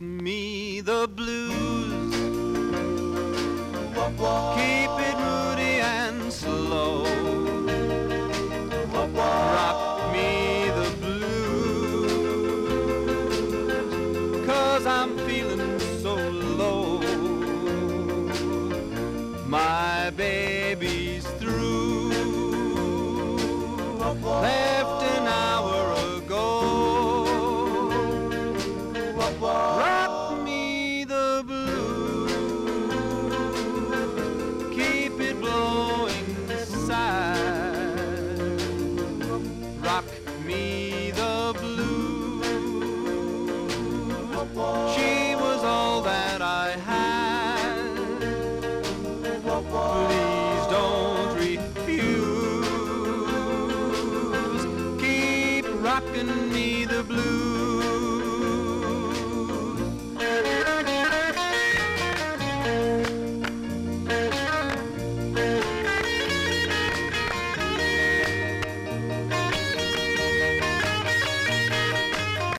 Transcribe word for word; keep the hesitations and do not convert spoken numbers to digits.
me the blues. Keep it moody and slow. Rock me the blues, 'cause I'm feeling so low. My baby's through, left an hour ago. Rock me the blues, keep it blowing side. Rock me the blues, she was all that I had. Please don't refuse, keep rocking me the blues.